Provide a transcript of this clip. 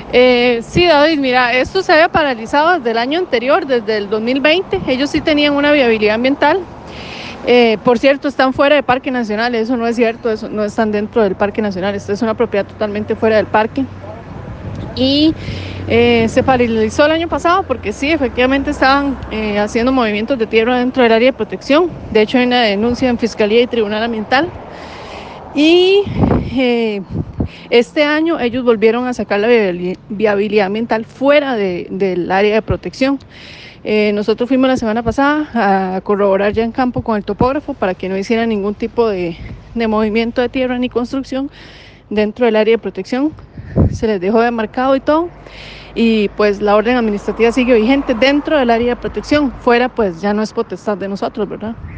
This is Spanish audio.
Sí, David, mira, esto se había paralizado desde el año anterior, desde el 2020. Ellos sí tenían una viabilidad ambiental. Por cierto, están fuera del Parque Nacional, eso no es cierto, eso no están dentro del Parque Nacional, esta es una propiedad totalmente fuera del parque. Y se paralizó el año pasado porque sí, efectivamente estaban haciendo movimientos de tierra dentro del área de protección. De hecho, hay una denuncia en Fiscalía y Tribunal Ambiental. Y eh, este año ellos volvieron a sacar la viabilidad ambiental fuera del área de protección. Nosotros fuimos la semana pasada a corroborar ya en campo con el topógrafo para que no hiciera ningún tipo de movimiento de tierra ni construcción dentro del área de protección. Se les dejó de marcado y todo. Y pues la orden administrativa sigue vigente dentro del área de protección. Fuera pues ya no es potestad de nosotros, ¿verdad?